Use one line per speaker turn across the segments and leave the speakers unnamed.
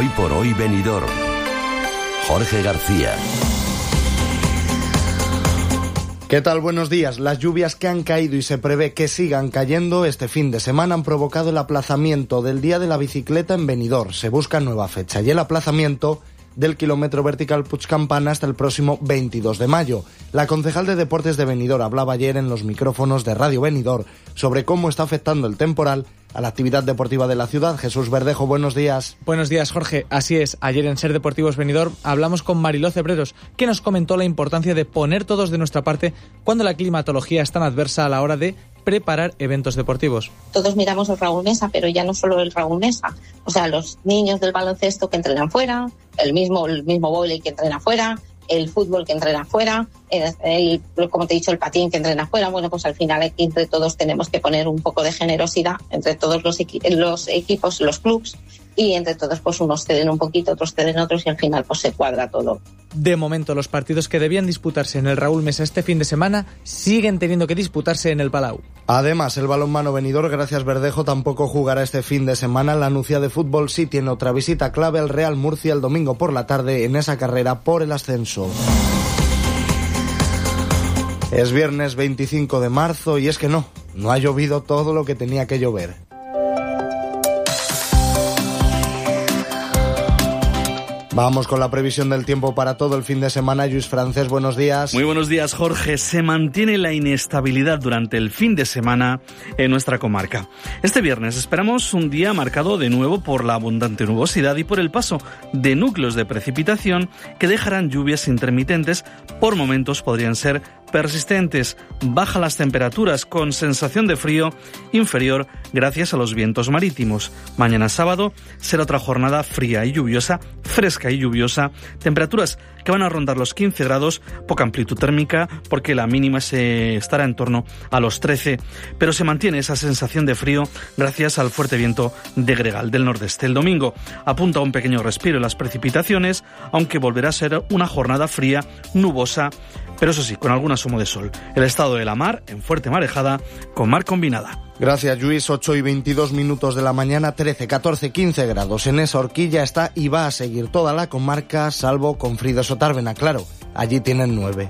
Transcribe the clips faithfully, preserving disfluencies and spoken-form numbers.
Hoy por hoy Benidorm. Jorge García.
¿Qué tal? Buenos días. Las lluvias que han caído y se prevé que sigan cayendo este fin de semana han provocado el aplazamiento del Día de la Bicicleta en Benidorm. Se busca nueva fecha y el aplazamiento del kilómetro vertical Puigcampana hasta el próximo veintidós de mayo. La concejal de Deportes de Benidorm hablaba ayer en los micrófonos de Radio Benidorm sobre cómo está afectando el temporal a la actividad deportiva de la ciudad. Jesús Verdejo, buenos días.
Buenos días, Jorge. Así es, ayer en Ser Deportivos Benidorm hablamos con Mariló Cebreros, que nos comentó la importancia de poner todos de nuestra parte cuando la climatología es tan adversa a la hora de preparar eventos deportivos.
Todos miramos el Raúl Mesa, pero ya no solo el Raúl Mesa, o sea, los niños del baloncesto que entrenan fuera, el mismo, el mismo vóley que entrena fuera, el fútbol que entrena fuera, el, el, como te he dicho, el patín que entrena fuera. Bueno, pues al final aquí entre todos tenemos que poner un poco de generosidad entre todos los, equi- los equipos, los clubs, y entre todos pues unos ceden un poquito, otros ceden otros y al final pues se cuadra todo.
De momento los partidos que debían disputarse en el Raúl Mesa este fin de semana siguen teniendo que disputarse en el Palau.
Además, el balonmano Benidorm, gracias Verdejo, tampoco jugará este fin de semana. La Nucía de Fútbol sí tiene otra visita clave al Real Murcia el domingo por la tarde en esa carrera por el ascenso. Es viernes veinticinco de marzo y es que no, no ha llovido todo lo que tenía que llover. Vamos con la previsión del tiempo para todo el fin de semana. Lluís Francés, buenos días.
Muy buenos días, Jorge. Se mantiene la inestabilidad durante el fin de semana en nuestra comarca. Este viernes esperamos un día marcado de nuevo por la abundante nubosidad y por el paso de núcleos de precipitación que dejarán lluvias intermitentes. Por momentos podrían ser persistentes. Baja las temperaturas con sensación de frío inferior gracias a los vientos marítimos. Mañana sábado será otra jornada fría y lluviosa, fresca y lluviosa, temperaturas que van a rondar los quince grados, poca amplitud térmica porque la mínima se estará en torno a los trece, pero se mantiene esa sensación de frío gracias al fuerte viento de gregal del nordeste. El domingo apunta a un pequeño respiro en las precipitaciones, aunque volverá a ser una jornada fría, nubosa, pero eso sí, con algún asomo de sol. El estado de la mar en fuerte marejada con mar combinada.
Gracias, Lluís. ocho y veintidós minutos de la mañana, trece, catorce, quince grados. En esa horquilla está y va a seguir toda la comarca, salvo Confrides o Tárvena, claro. Allí tienen nueve.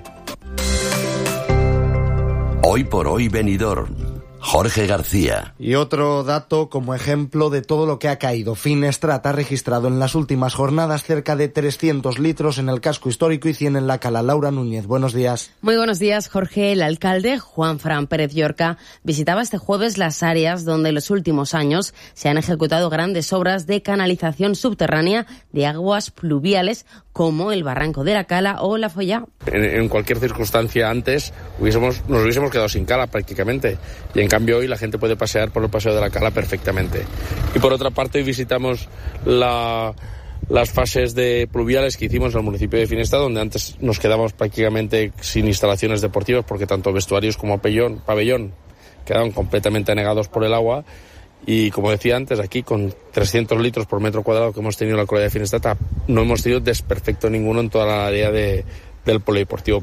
Hoy por hoy Benidorm. Jorge García.
Y otro dato como ejemplo de todo lo que ha caído. Finestrat ha registrado en las últimas jornadas cerca de trescientos litros en el casco histórico y cien en la Cala. Laura Núñez, buenos días.
Muy buenos días, Jorge. El alcalde, Juan Fran Pérez Llorca, visitaba este jueves las áreas donde en los últimos años se han ejecutado grandes obras de canalización subterránea de aguas pluviales como el Barranco de la Cala o la Follá.
En, en cualquier circunstancia antes hubiésemos, nos hubiésemos quedado sin cala prácticamente, y en cambio hoy la gente puede pasear por el Paseo de la Cala perfectamente. Y por otra parte hoy visitamos la, las fases de pluviales que hicimos en el municipio de Finestrat, donde antes nos quedábamos prácticamente sin instalaciones deportivas porque tanto vestuarios como pabellón, pabellón quedaban completamente anegados por el agua. Y como decía antes, aquí con trescientos litros por metro cuadrado que hemos tenido en la localidad de Finestrat, no hemos tenido desperfecto ninguno en toda la área de, del polideportivo.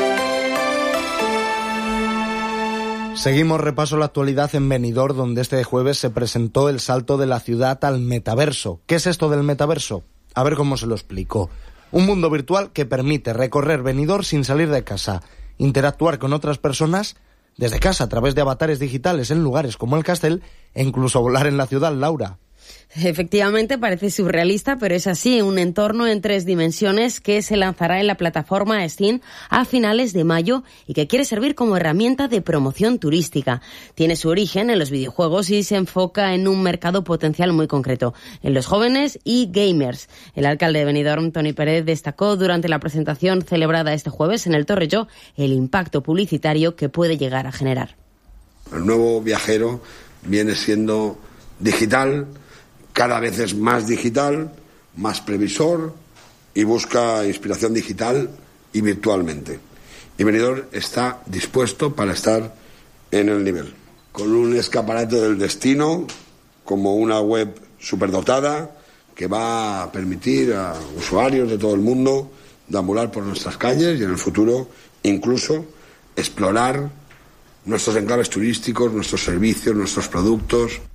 Seguimos repaso la actualidad en Benidorm, donde este jueves se presentó el salto de la ciudad al metaverso. ¿Qué es esto del metaverso? A ver cómo se lo explico. Un mundo virtual que permite recorrer Benidorm sin salir de casa, interactuar con otras personas desde casa a través de avatares digitales en lugares como el Castel e incluso volar en la ciudad, Laura.
Efectivamente, parece surrealista, pero es así, un entorno en tres dimensiones que se lanzará en la plataforma Steam a finales de mayo y que quiere servir como herramienta de promoción turística. Tiene su origen en los videojuegos y se enfoca en un mercado potencial muy concreto, en los jóvenes y gamers. El alcalde de Benidorm, Toni Pérez, destacó durante la presentación celebrada este jueves en el Torrelló el impacto publicitario que puede llegar a generar.
El nuevo viajero viene siendo digital, cada vez es más digital, más previsor y busca inspiración digital y virtualmente. Y Benidorm está dispuesto para estar en el nivel. Con un escaparate del destino, como una web superdotada que va a permitir a usuarios de todo el mundo deambular por nuestras calles y en el futuro incluso explorar nuestros enclaves turísticos, nuestros servicios, nuestros productos.